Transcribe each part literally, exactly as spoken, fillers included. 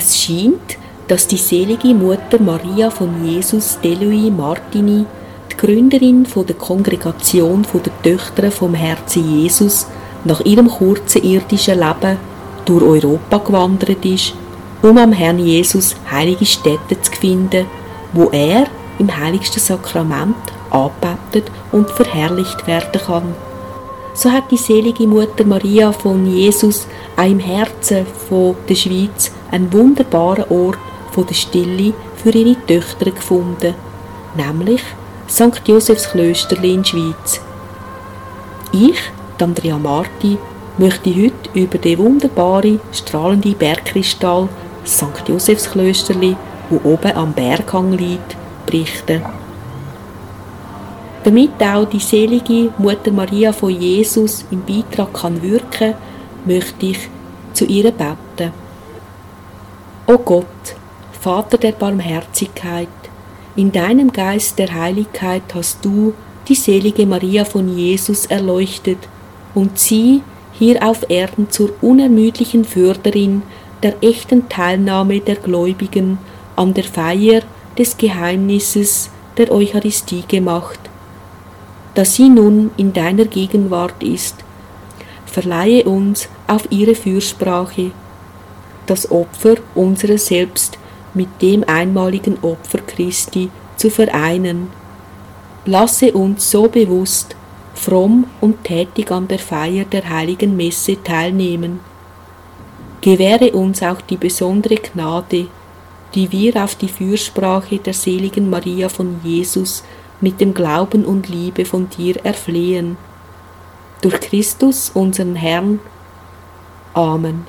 Es scheint, dass die selige Mutter Maria von Jesus Deluy Martini, die Gründerin der Kongregation der Töchter vom Herzen Jesus, nach ihrem kurzen irdischen Leben durch Europa gewandert ist, um am Herrn Jesus heilige Stätten zu finden, wo er im heiligsten Sakrament angebetet und verherrlicht werden kann. So hat die selige Mutter Maria von Jesus auch im Herzen von der Schweiz einen wunderbaren Ort von der Stille für ihre Töchter gefunden, nämlich Sankt Josefs Klösterli in der Schweiz. Ich, Andrea Marti, möchte heute über den wunderbaren, strahlenden Bergkristall Sankt Josefs Klösterli, wo oben am Berghang liegt, berichten. Damit auch die selige Mutter Maria von Jesus im Beitrag kann wirken, möchte ich zu ihr beten. O Gott, Vater der Barmherzigkeit, in deinem Geist der Heiligkeit hast du die selige Maria von Jesus erleuchtet und sie hier auf Erden zur unermüdlichen Förderin der echten Teilnahme der Gläubigen an der Feier des Geheimnisses der Eucharistie gemacht. Da sie nun in deiner Gegenwart ist, verleihe uns auf ihre Fürsprache das Opfer unserer selbst mit dem einmaligen Opfer Christi zu vereinen. Lasse uns so bewusst, fromm und tätig an der Feier der heiligen Messe teilnehmen. Gewähre uns auch die besondere Gnade, die wir auf die Fürsprache der seligen Maria von Jesus mit dem Glauben und Liebe von dir erflehen. Durch Christus, unseren Herrn. Amen.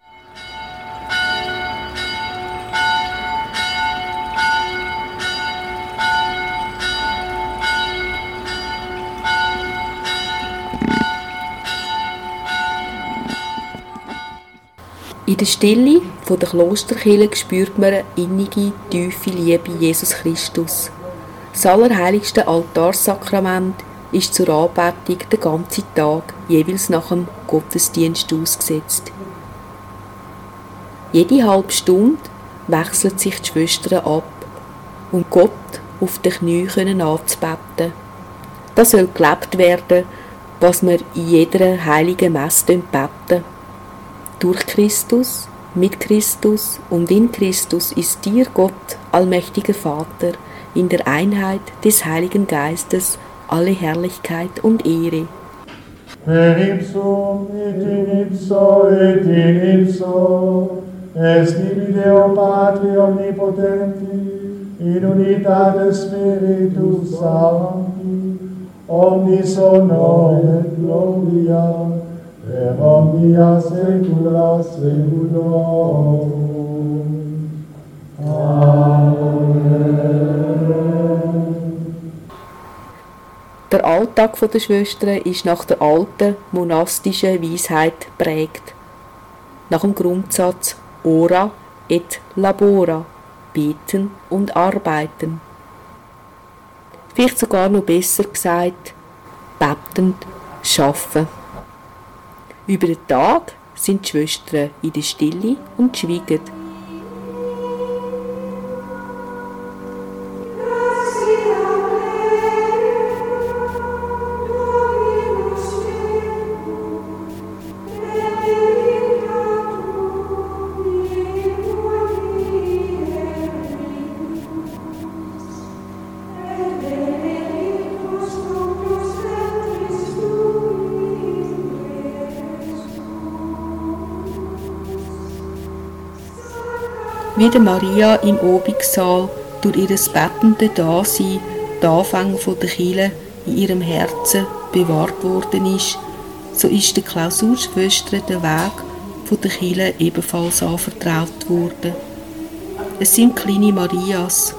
In der Stille der Klosterkirche spürt man eine innige, tiefe Liebe Jesus Christus. Das allerheiligste Altarsakrament ist zur Anbetung den ganzen Tag, jeweils nach dem Gottesdienst ausgesetzt. Jede halbe Stunde wechseln sich die Schwestern ab, um Gott auf den Knien anzubeten. Das soll gelebt werden, was wir in jeder heiligen Messe beten. Durch Christus, mit Christus und in Christus ist dir, Gott, allmächtiger Vater, in der Einheit des Heiligen Geistes alle Herrlichkeit und Ehre. Per ipsum et in ipso et in ipso es tibi Deo Patri omnipotenti in unitatis Spiritus Sancti omnis honor et gloria per omnia saecula saeculorum. Amen. Der Alltag der Schwestern ist nach der alten monastischen Weisheit geprägt. Nach dem Grundsatz Ora et labora, beten und arbeiten. Vielleicht sogar noch besser gesagt, betend schaffen. Über den Tag sind die Schwestern in der Stille und schweigen. Wie der Maria im Obigsaal durch ihr bettende Dasein die Anfänge der Kirche in ihrem Herzen bewahrt worden ist, so ist der Klausurschwestern der Weg der Kirche ebenfalls anvertraut worden. Es sind kleine Marias.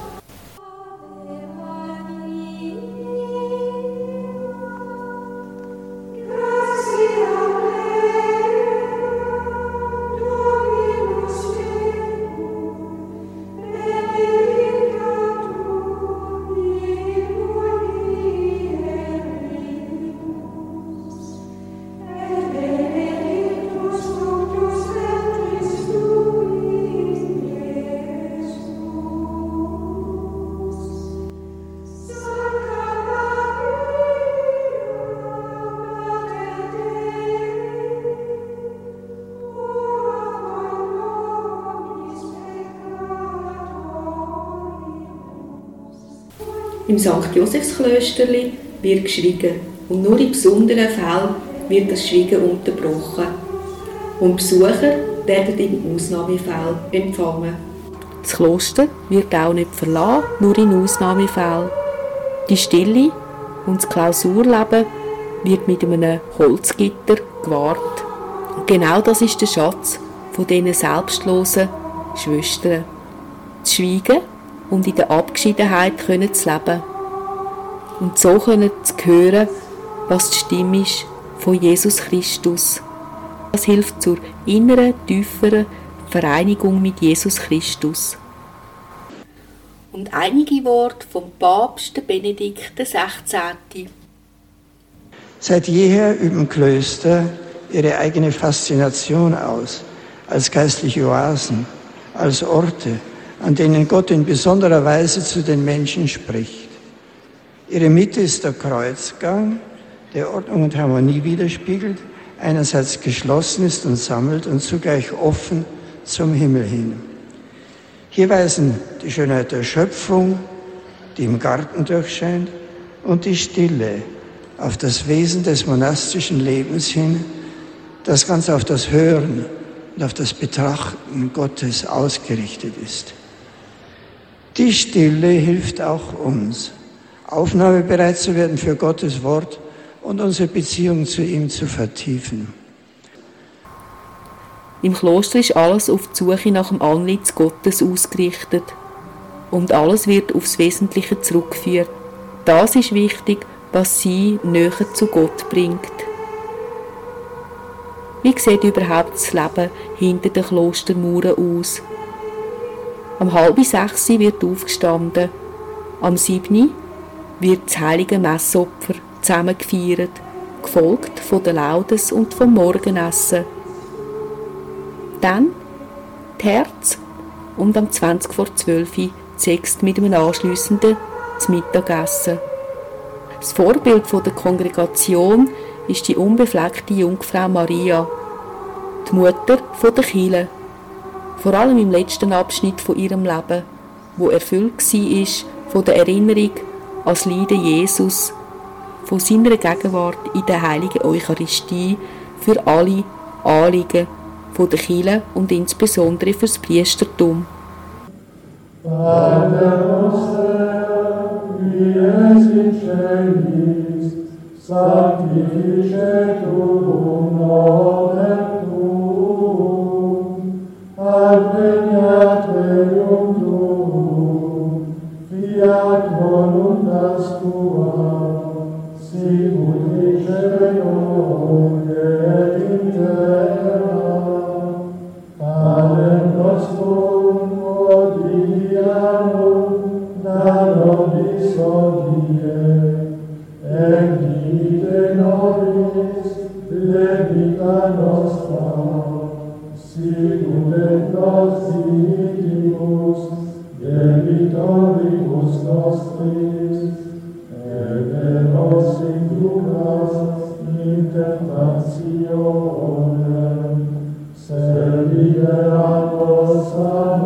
Im Sankt Josefsklösterli wird geschwiegen und nur in besonderen Fällen wird das Schweigen unterbrochen. Und Besucher werden im Ausnahmefall empfangen. Das Kloster wird auch nicht verlassen, nur in Ausnahmefällen. Die Stille und das Klausurleben wird mit einem Holzgitter gewahrt. Und genau das ist der Schatz von diesen selbstlosen Schwestern. Zu schweigen und in der Abgeschiedenheit können zu leben. Und so können zu hören, was die Stimme ist von Jesus Christus. Das hilft zur inneren, tieferen Vereinigung mit Jesus Christus. Und einige Worte vom Papst Benedikt der Sechzehnten. Seit jeher üben Klöster ihre eigene Faszination aus, als geistliche Oasen, als Orte, an denen Gott in besonderer Weise zu den Menschen spricht. Ihre Mitte ist der Kreuzgang, der Ordnung und Harmonie widerspiegelt, einerseits geschlossen ist und sammelt und zugleich offen zum Himmel hin. Hier weisen die Schönheit der Schöpfung, die im Garten durchscheint, und die Stille auf das Wesen des monastischen Lebens hin, das ganz auf das Hören und auf das Betrachten Gottes ausgerichtet ist. Die Stille hilft auch uns, aufnahmebereit zu werden für Gottes Wort und unsere Beziehung zu ihm zu vertiefen. Im Kloster ist alles auf die Suche nach dem Antlitz Gottes ausgerichtet und alles wird aufs Wesentliche zurückgeführt. Das ist wichtig, was sie näher zu Gott bringt. Wie sieht überhaupt das Leben hinter den Klostermauern aus? Am halb sechs wird aufgestanden, am sieben wird das heilige Messopfer zusammen gefeiert, gefolgt von der Laudes und vom Morgenessen. Dann die Herz und am zwanzig vor zwölf sechst mit einem anschliessenden Mittagessen. Das Vorbild der Kongregation ist die unbefleckte Jungfrau Maria, die Mutter der Kirche, vor allem im letzten Abschnitt von ihrem Leben, wo erfüllt war von der Erinnerung an das Leiden Jesus, von seiner Gegenwart in der heiligen Eucharistie für alle Anliegen von der Kirche und insbesondere für das Priestertum. Vater unser, wie es in Celis, sanctificetur nomen tuum, adveniat regnum tuum, fiat voluntas tua, sicut in cielo et in terra. Panem nostrum quotidianum da nobis hodie, et dimitte nobis debita nostra, sicut et nos dimittimus debitoribus nostris, et ne nos inducas in tentationem, sed libera-nos a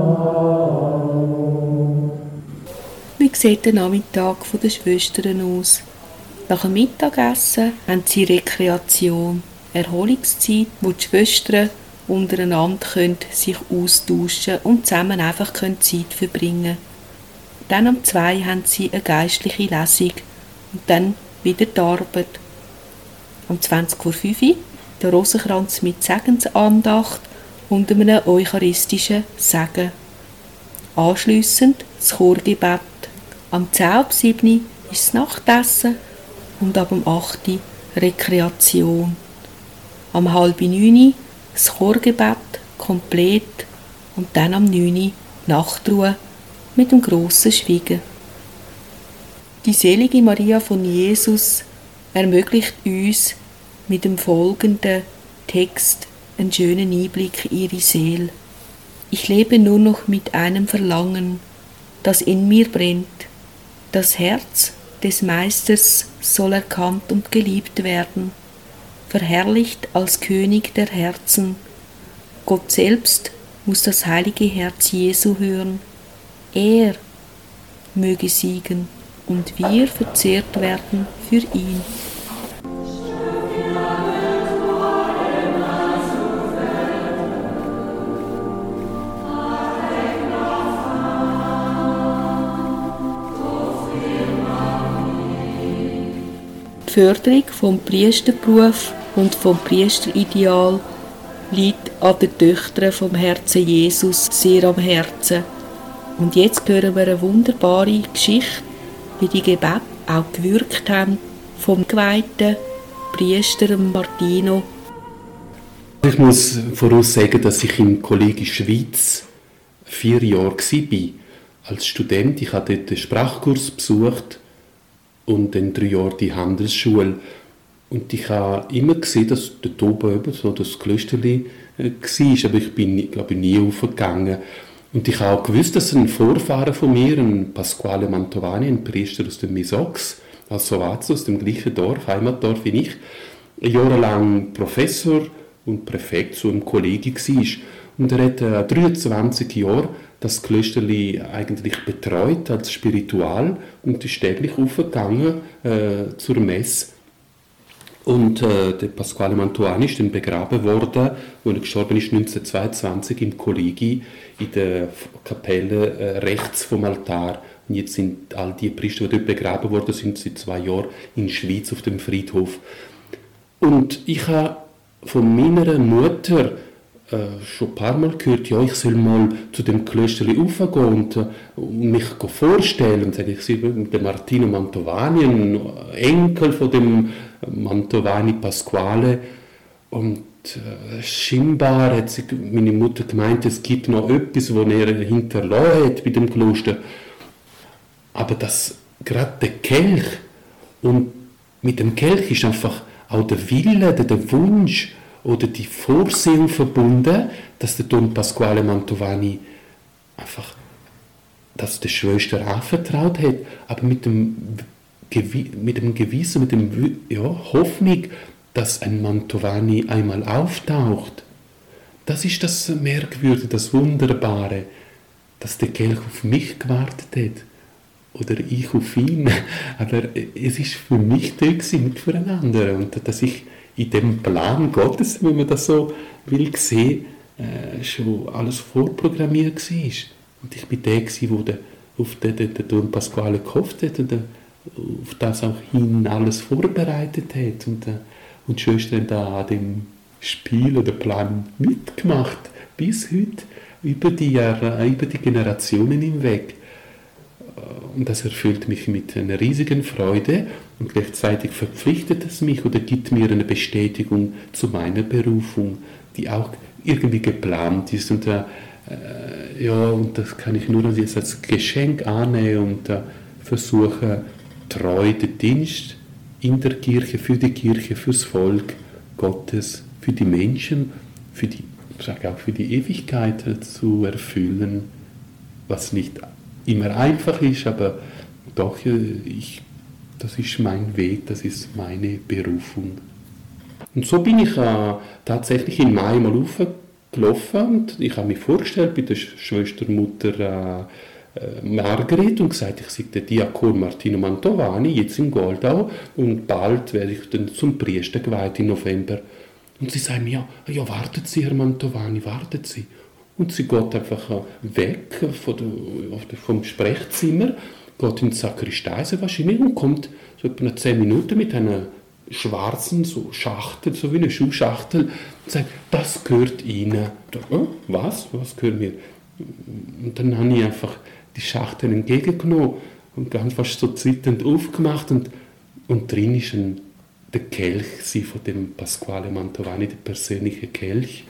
malo. Wie sieht der Nachmittag der Schwestern aus? Nach dem Mittagessen haben sie Rekreation, Erholungszeit, wo die Schwestern untereinander können sich austauschen und zusammen einfach können Zeit verbringen. Dann um zwei haben sie eine geistliche Lesung und dann wieder die Arbeit. Um zwanzig Uhr fünf der Rosenkranz mit Segensandacht und einem eucharistischen Segen. Anschliessend das Chorgebet. Am zehn ab sieben ist das Nachtessen und ab dem acht Rekreation. Am halb neun das Chorgebet komplett und dann am neun Nachtruhe mit dem grossen Schweigen. Die selige Maria von Jesus ermöglicht uns mit dem folgenden Text einen schönen Einblick in ihre Seele. Ich lebe nur noch mit einem Verlangen, das in mir brennt. Das Herz des Meisters soll erkannt und geliebt werden, verherrlicht als König der Herzen. Gott selbst muss das heilige Herz Jesu hören. Er möge siegen. und wir verzehrt werden für ihn. Die Förderung vom Priesterberuf und vom Priesterideal liegt an den Töchtern vom Herzen Jesus sehr am Herzen. Und jetzt hören wir eine wunderbare Geschichte, wie die Gebete auch gewirkt haben vom geweihten Priester Martino. Ich muss voraus sagen, dass ich im Kolleg Schweiz vier Jahre war. Als Student, ich habe dort den Sprachkurs besucht und dann drei Jahre die Handelsschule. Und ich habe immer gesehen, dass dort oben eben so das Klösterli äh, war, aber ich bin, glaube ich, nie aufgegangen. Und ich habe auch gewusst, dass ein Vorfahren von mir, ein Pasquale Mantovani, ein Priester aus dem Misox, aus Sovazzo, aus dem gleichen Dorf, Heimatdorf wie ich, jahrelang Professor und Präfekt so im Kolleg war. Und er hat äh, dreiundzwanzig Jahre das Klösterli eigentlich betreut als Spiritual und ist täglich aufgegangen äh, zur Messe. Und äh, der Pasquale Mantovani ist dann begraben worden, wo er gestorben ist, neunzehnhundertzweiundzwanzig im Kollegi in der Kapelle äh, rechts vom Altar. Und jetzt sind all die Priester, die dort begraben worden sind, seit zwei Jahren in der Schweiz auf dem Friedhof. Und ich habe von meiner Mutter äh, schon ein paar Mal gehört, ja, ich soll mal zu dem Klösterli raufgehen und, äh, und mich vorstellen. Und sage ich, ich bin der Martino Mantovani, ein Enkel von dem Mantovani Pasquale. Und äh, scheinbar hat sie, meine Mutter gemeint, es gibt noch etwas, was er hinterlassen hat bei dem Kloster. Aber dass gerade der Kelch, und mit dem Kelch ist einfach auch der Wille, der, der Wunsch oder die Vorsehung verbunden, dass der Don Pasquale Mantovani einfach das der Schwester anvertraut hat, aber mit dem, mit dem Gewissen, mit dem ja, Hoffnung, dass ein Mantovani einmal auftaucht. Das ist das Merkwürdige, das Wunderbare, dass der Kelch auf mich gewartet hat. Oder ich auf ihn. Aber es ist für mich da gewesen, nicht für einen anderen. Und dass ich in dem Plan Gottes, wenn man das so will sehen, äh, schon alles vorprogrammiert war. Und ich bin der gewesen, wo der, auf den der, der Don Pasquale gehofft hat und der, auf das auch hin alles vorbereitet hat. Und, äh, und die Schwester hat da an dem Spiel oder Plan mitgemacht. Bis heute, über die Jahre, über die Generationen hinweg. Und das erfüllt mich mit einer riesigen Freude und gleichzeitig verpflichtet es mich oder gibt mir eine Bestätigung zu meiner Berufung, die auch irgendwie geplant ist. Und, äh, ja, und das kann ich nur jetzt als Geschenk annehmen und äh, versuchen, treu den Dienst in der Kirche, für die Kirche, fürs Volk Gottes, für die Menschen, für die, ich sage auch für die Ewigkeit zu erfüllen, was nicht immer einfach ist, aber doch, ich, das ist mein Weg, das ist meine Berufung. Und so bin ich äh, tatsächlich in Mai mal aufgelaufen und ich habe mich vorgestellt bei der Schwestermutter äh, äh, Margret und gesagt, ich sei der Diakon Martino Mantovani, jetzt in Goldau, und bald werde ich dann zum Priester geweiht im November. Und sie sagen mir, ja, ja, warten Sie, Herr Mantovani, warten Sie. Und sie geht einfach weg von der, vom Sprechzimmer, geht in die Sakristei wahrscheinlich und kommt so etwa zehn Minuten mit einer schwarzen so Schachtel, so wie eine Schuhschachtel, und sagt, das gehört Ihnen. Da, oh, was? Was gehört mir? Und dann habe ich einfach die Schachtel entgegengenommen und ganz fast so zitternd aufgemacht und, und drin ist ein, der Kelch von dem Pasquale Mantovani, der persönliche Kelch.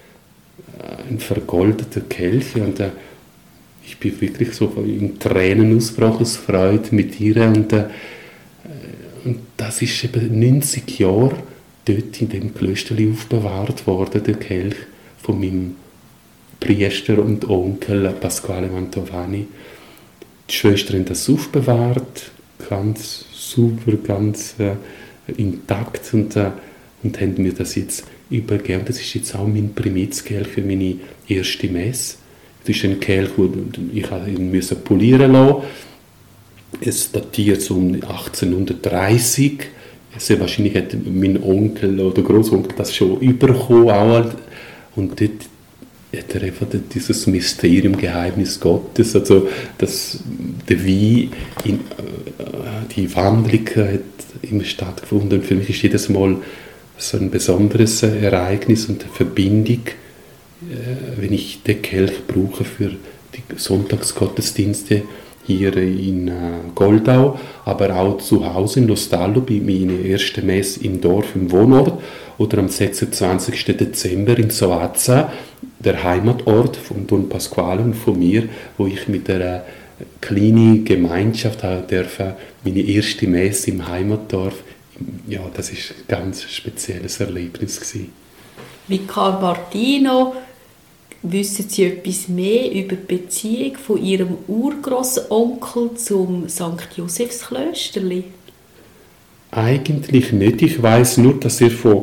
Ein vergoldeter Kelch und äh, ich bin wirklich so in Tränen ausgebrochen aus Freude mit ihr und, äh, und das ist eben neunzig Jahre dort in dem Klösterli aufbewahrt worden, der Kelch von meinem Priester und Onkel Pasquale Mantovani. Die Schwestern haben das aufbewahrt, ganz super, ganz äh, intakt und, äh, und haben mir das jetzt übergeben. Das ist jetzt auch mein Primizkelch für meine erste Messe. Das ist ein Kelch, den ich ihn polieren lassen. Es datiert so um achtzehnhundertdreißig. Sehr wahrscheinlich hat mein Onkel oder Großonkel das schon überkommen. Auch. Und dort hat er einfach dieses Mysterium, Geheimnis Gottes, also dass der Wein, in, die Wandlung hat immer stattgefunden. Und für mich ist jedes Mal so ein besonderes Ereignis und eine Verbindung, wenn ich den Kelch brauche für die Sonntagsgottesdienste hier in Goldau, aber auch zu Hause in Lostallo bei meiner ersten Messe im Dorf, im Wohnort, oder am sechsundzwanzigsten Dezember in Soazza, der Heimatort von Don Pasquale und von mir, wo ich mit einer kleinen Gemeinschaft durfte, meine erste Messe im Heimatdorf. Ja, das ist ein ganz spezielles Erlebnis gewesen. Vikar Martino, wissen Sie etwas mehr über die Beziehung von Ihrem Urgroßonkel zum Sankt Josefsklösterli? Eigentlich nicht. Ich weiß nur, dass er von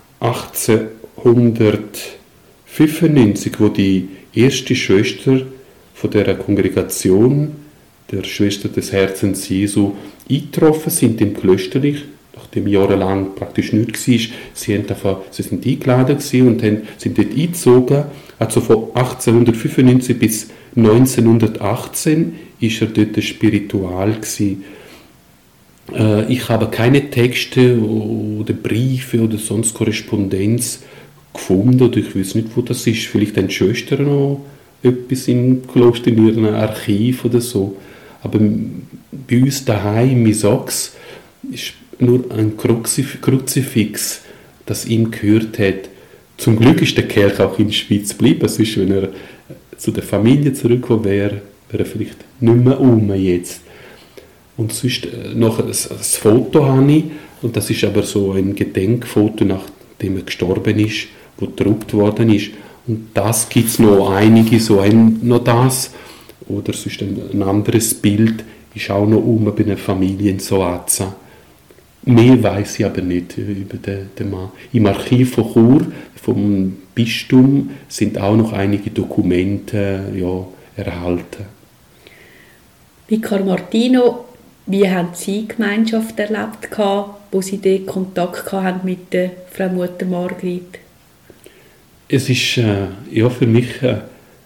achtzehnhundertfünfundneunzig, wo die erste Schwester von der Kongregation der Schwester des Herzens Jesu eingetroffen sind im Klösterli, nachdem jahrelang praktisch nichts war. Sie, haben davon, sie sind eingeladen und haben, sind dort eingezogen. Also von achtzehnhundertfünfundneunzig bis neunzehnhundertachtzehn war er dort spiritual gewesen. Äh, ich habe keine Texte oder Briefe oder sonst Korrespondenz gefunden, oder ich weiß nicht, wo das ist. Vielleicht haben die Schwestern noch etwas im Kloster, in ihrem Archiv oder so. Aber bei uns daheim in Sachs ist nur ein Kruzif- Kruzifix, das ihm gehört hat. Zum Glück ist der Kerl auch in der Schweiz geblieben. Sonst, wenn er zu der Familie zurückgekommen wäre, wäre er vielleicht nicht mehr um jetzt. Und sonst noch ein, ein Foto habe ich, und das ist aber so ein Gedenkfoto, nachdem er gestorben ist, wo gedruckt worden ist. Und das gibt es noch einige, so ein, noch das. Oder sonst ein, ein anderes Bild ist auch noch um bei einer Familie in Soazza. Mehr weiss ich aber nicht über den, den Mann. Im Archiv von Chur, vom Bistum, sind auch noch einige Dokumente ja, erhalten. Vikar Martino, wie haben Sie die Gemeinschaft erlebt, wo Sie den Kontakt hatten mit der Frau Mutter Margrit? Es ist äh, ja, für mich äh,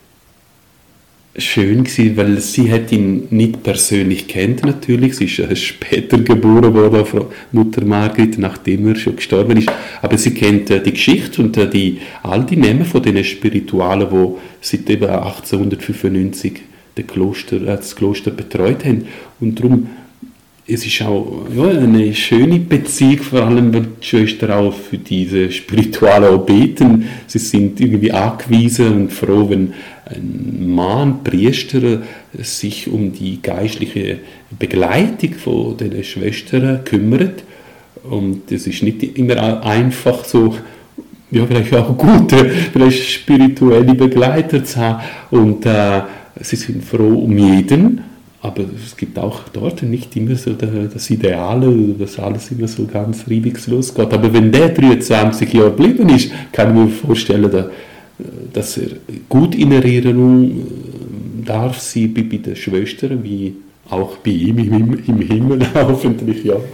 schön gewesen, weil sie hat ihn nicht persönlich kennt natürlich. Sie ist äh, später geboren worden, Frau Mutter Margrit, nachdem er schon gestorben ist. Aber sie kennt äh, die Geschichte und äh, die, all die Namen von den Spiritualen, die seit eben achtzehnhundertfünfundneunzig den Kloster, äh, das Kloster betreut haben. Und darum, es ist auch ja, eine schöne Beziehung, vor allem weil die Schwestern auch für diese Spiritualen auch beten. Sie sind irgendwie angewiesen und froh, wenn ein Mann, ein Priester, sich um die geistliche Begleitung von den Schwestern kümmert. Und es ist nicht immer einfach so, ja, vielleicht auch gute, vielleicht spirituelle Begleiter zu haben. Und äh, sie sind froh um jeden. Aber es gibt auch dort nicht immer so das Ideale, dass alles immer so ganz reibungslos geht. Aber wenn der dreiundzwanzig Jahre geblieben ist, kann ich mir vorstellen, dass er gut in Erinnerung darf sein bei den Schwestern, wie auch bei ihm im Himmel hoffentlich, ja.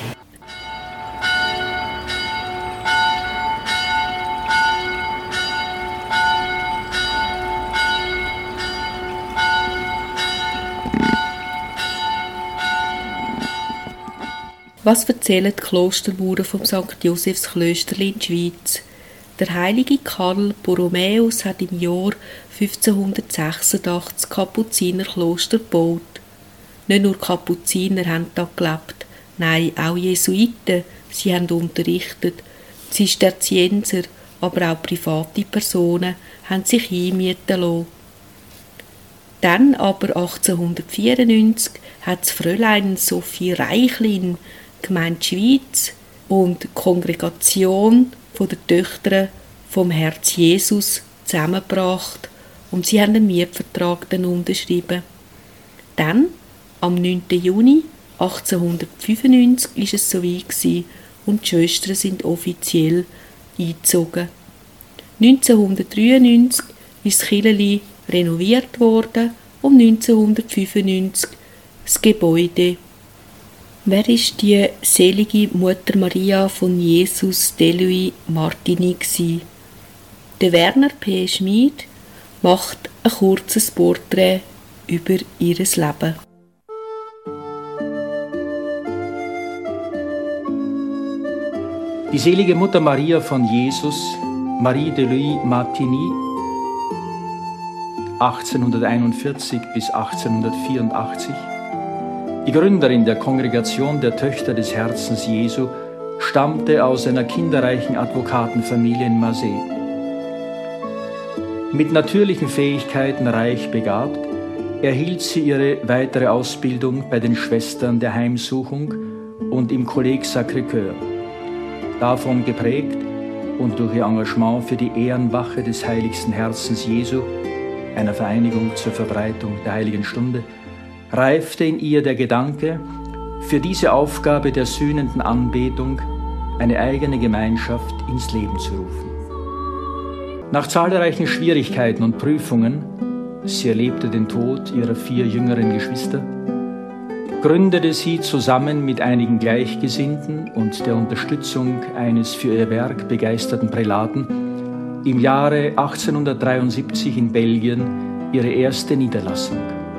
Was erzählen die Klosterbauern vom Sankt Josefsklösterli in der Schweiz? Der heilige Karl Borromäus hat im Jahr fünfzehnhundertsechsundachtzig das Kapuzinerkloster gebaut. Nicht nur Kapuziner haben da gelebt, nein, auch Jesuiten, sie haben unterrichtet. Zisterzienser, aber auch private Personen haben sich einmieten lassen. Dann aber achtzehnhundertvierundneunzig hat das Fräulein Sophie Reichlin Gemeinde Schweiz und die Kongregation von der Töchter vom Herz Jesus zusammengebracht und sie haben einen Mietvertrag dann unterschrieben. Dann, am neunten Juni achtzehnhundertfünfundneunzig, war es soweit gewesen und die Schwestern sind offiziell eingezogen. neunzehnhundertdreiundneunzig ist das Kirchli renoviert worden und neunzehnhundertfünfundneunzig das Gebäude. Wer ist die selige Mutter Maria von Jesus Deluy Martini gsi? Der Werner P. Schmid macht ein kurzes Porträt über ihr Leben. Die selige Mutter Maria von Jesus, Marie Deluy Martini, achtzehnhunderteinundvierzig bis achtzehnhundertvierundachtzig, die Gründerin der Kongregation der Töchter des Herzens Jesu, stammte aus einer kinderreichen Advokatenfamilie in Marseille. Mit natürlichen Fähigkeiten reich begabt, erhielt sie ihre weitere Ausbildung bei den Schwestern der Heimsuchung und im Collège Sacré-Cœur. Davon geprägt und durch ihr Engagement für die Ehrenwache des heiligsten Herzens Jesu, einer Vereinigung zur Verbreitung der Heiligen Stunde, reifte in ihr der Gedanke, für diese Aufgabe der sühnenden Anbetung eine eigene Gemeinschaft ins Leben zu rufen. Nach zahlreichen Schwierigkeiten und Prüfungen, sie erlebte den Tod ihrer vier jüngeren Geschwister, gründete sie zusammen mit einigen Gleichgesinnten und der Unterstützung eines für ihr Werk begeisterten Prälaten im Jahre achtzehnhundertdreiundsiebzig in Belgien ihre erste Niederlassung.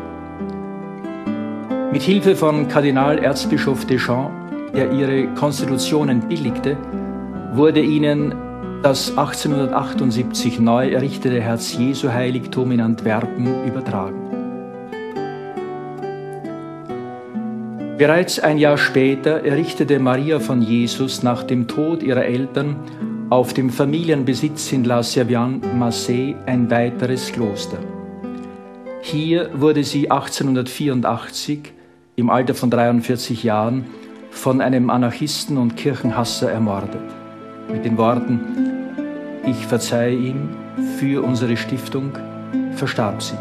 Mit Hilfe von Kardinal-Erzbischof Deschamps, der ihre Konstitutionen billigte, wurde ihnen das achtzehnhundertachtundsiebzig neu errichtete Herz-Jesu-Heiligtum in Antwerpen übertragen. Bereits ein Jahr später errichtete Maria von Jesus nach dem Tod ihrer Eltern auf dem Familienbesitz in La Serviane, Marseille, ein weiteres Kloster. Hier wurde sie achtzehnhundertvierundachtzig im Alter von dreiundvierzig Jahren von einem Anarchisten und Kirchenhasser ermordet. Mit den Worten: Ich verzeihe ihm, für unsere Stiftung, verstarb sie.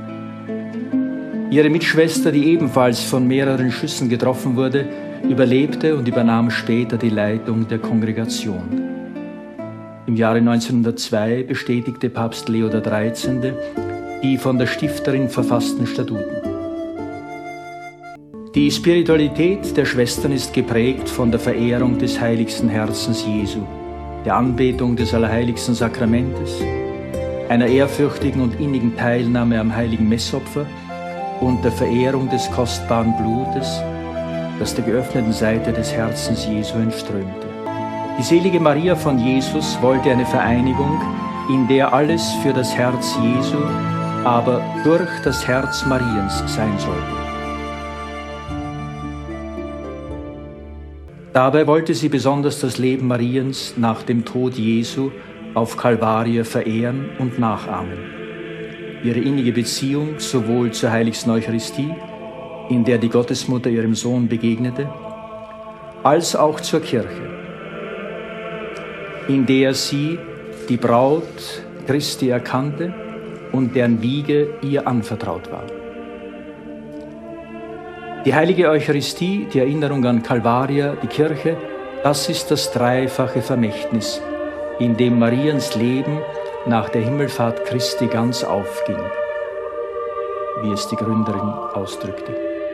Ihre Mitschwester, die ebenfalls von mehreren Schüssen getroffen wurde, überlebte und übernahm später die Leitung der Kongregation. Im Jahre neunzehnhundertzwei bestätigte Papst Leo der dreizehnte die von der Stifterin verfassten Statuten. Die Spiritualität der Schwestern ist geprägt von der Verehrung des heiligsten Herzens Jesu, der Anbetung des Allerheiligsten Sakramentes, einer ehrfürchtigen und innigen Teilnahme am heiligen Messopfer und der Verehrung des kostbaren Blutes, das der geöffneten Seite des Herzens Jesu entströmte. Die selige Maria von Jesus wollte eine Vereinigung, in der alles für das Herz Jesu, aber durch das Herz Mariens sein sollte. Dabei wollte sie besonders das Leben Mariens nach dem Tod Jesu auf Kalvarie verehren und nachahmen. Ihre innige Beziehung sowohl zur heiligsten Eucharistie, in der die Gottesmutter ihrem Sohn begegnete, als auch zur Kirche, in der sie die Braut Christi erkannte und deren Wiege ihr anvertraut war. Die heilige Eucharistie, die Erinnerung an Kalvaria, die Kirche, das ist das dreifache Vermächtnis, in dem Mariens Leben nach der Himmelfahrt Christi ganz aufging, wie es die Gründerin ausdrückte.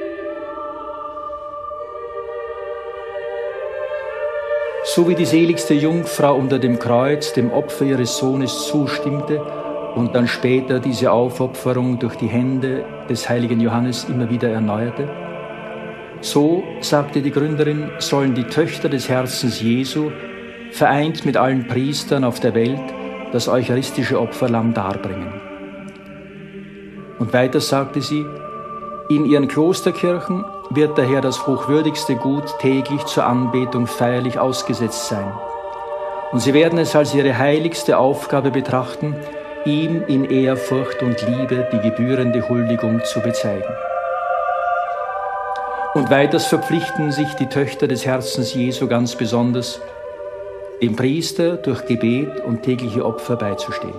So wie die seligste Jungfrau unter dem Kreuz dem Opfer ihres Sohnes zustimmte und dann später diese Aufopferung durch die Hände des heiligen Johannes immer wieder erneuerte, so, sagte die Gründerin, sollen die Töchter des Herzens Jesu, vereint mit allen Priestern auf der Welt, das eucharistische Opferlamm darbringen. Und weiter sagte sie, in ihren Klosterkirchen wird daher das hochwürdigste Gut täglich zur Anbetung feierlich ausgesetzt sein. Und sie werden es als ihre heiligste Aufgabe betrachten, ihm in Ehrfurcht und Liebe die gebührende Huldigung zu bezeigen. Und weiters verpflichten sich die Töchter des Herzens Jesu ganz besonders, dem Priester durch Gebet und tägliche Opfer beizustehen.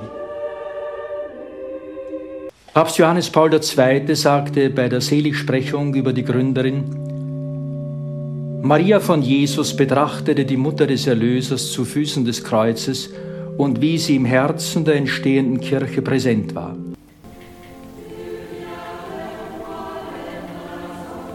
Papst Johannes Paul der Zweite sagte bei der Seligsprechung über die Gründerin: Maria von Jesus betrachtete die Mutter des Erlösers zu Füßen des Kreuzes und wie sie im Herzen der entstehenden Kirche präsent war.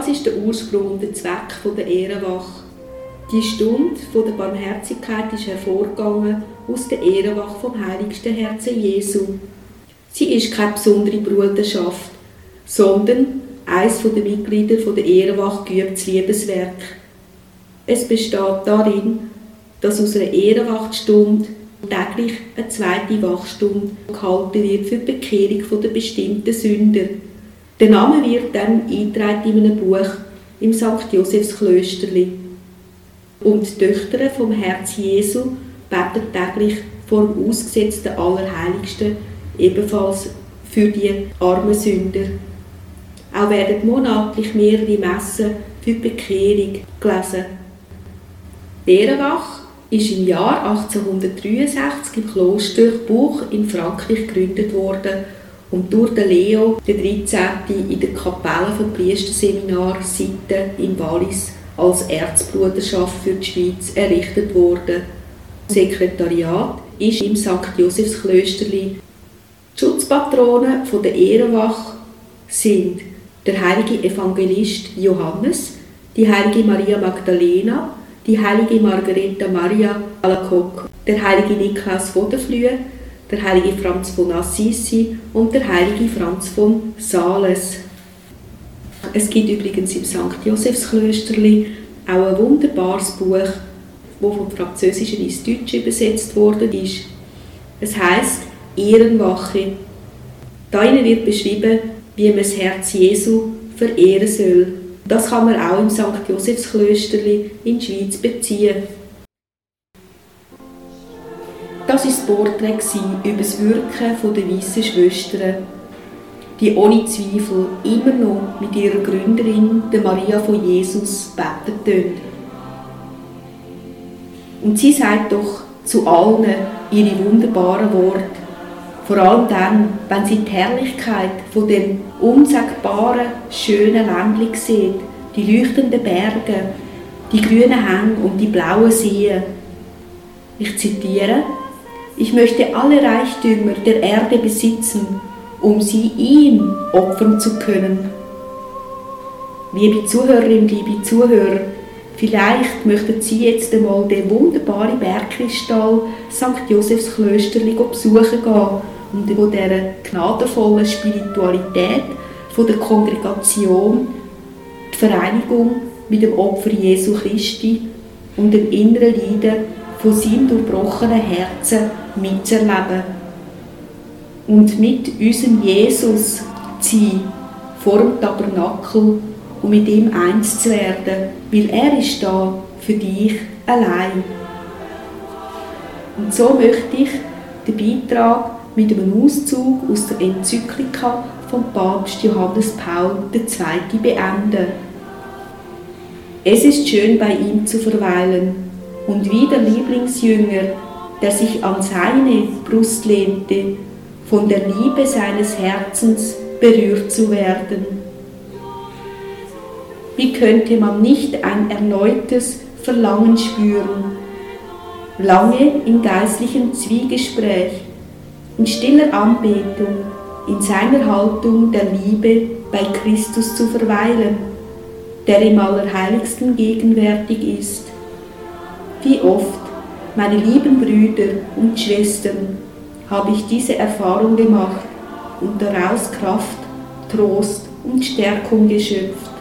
Das ist der Ursprung und der Zweck der Ehrenwache. Die Stunde der Barmherzigkeit ist hervorgegangen aus der Ehrenwache vom heiligsten Herzen Jesu. Sie ist keine besondere Bruderschaft, sondern eines der Mitglieder der Ehrenwache geübtes Liebeswerk. Es besteht darin, dass aus einer Ehrenwachtstunde täglich eine zweite Wachstunde gehalten wird für die Bekehrung der bestimmten Sünder. Der Name wird dann eingetragen in einem Buch im Sankt Josefs Klösterli. Und die Töchter vom Herz Jesu beten täglich vor dem ausgesetzten Allerheiligsten ebenfalls für die armen Sünder. Auch werden monatlich mehrere Messen für die Bekehrung gelesen. Die Ehrenwache ist im Jahr achtzehnhundertdreiundsechzig im Kloster Buch in Frankreich gegründet worden und durch den Leo der dreizehnten in der Kapelle vom Priesterseminar Sitten in Wallis als Erzbruderschaft für die Schweiz errichtet worden. Das Sekretariat ist im Sankt Josefs Klösterli. Die Schutzpatronen der Ehrenwache sind der heilige Evangelist Johannes, die heilige Maria Magdalena, die heilige Margareta Maria Alacoque, der heilige Nikolaus von der Flühe, der heilige Franz von Assisi und der heilige Franz von Sales. Es gibt übrigens im Sankt Josefs Klösterli auch ein wunderbares Buch, das vom Französischen ins Deutsche übersetzt worden ist. Es heisst Ehrenwache. Darin wird beschrieben, wie man das Herz Jesu verehren soll. Das kann man auch im Sankt Josefs Klösterli in die Schweiz beziehen. Das war das Porträt über das Wirken der Weissen Schwestern, die ohne Zweifel immer noch mit ihrer Gründerin, der Maria von Jesus, beten tun. Und sie sagt doch zu allen ihre wunderbaren Worte, vor allem dann, wenn sie die Herrlichkeit von dem unsagbaren, schönen Ländchen sieht, die leuchtenden Berge, die grünen Hänge und die blauen Seen. Ich zitiere: Ich möchte alle Reichtümer der Erde besitzen, um sie ihm opfern zu können. Liebe Zuhörerinnen, liebe Zuhörer, vielleicht möchten Sie jetzt einmal den wunderbaren Bergkristall Sankt Josefs Klösterli besuchen gehen und von dieser gnadenvollen Spiritualität von der Kongregation die Vereinigung mit dem Opfer Jesu Christi und dem inneren Leiden von seinem durchbrochenen Herzen mitzuerleben. Und mit unserem Jesus zu sein, vor dem Tabernakel und mit ihm eins zu werden, weil er ist da für dich allein. Und so möchte ich den Beitrag mit einem Auszug aus der Enzyklika vom Papst Johannes Paul der Zweite beenden. Es ist schön, bei ihm zu verweilen und wie der Lieblingsjünger, der sich an seine Brust lehnte, von der Liebe seines Herzens berührt zu werden. Wie könnte man nicht ein erneutes Verlangen spüren, lange im geistlichen Zwiegespräch, in stiller Anbetung, in seiner Haltung der Liebe bei Christus zu verweilen, der im Allerheiligsten gegenwärtig ist. Wie oft, meine lieben Brüder und Schwestern, habe ich diese Erfahrung gemacht und daraus Kraft, Trost und Stärkung geschöpft.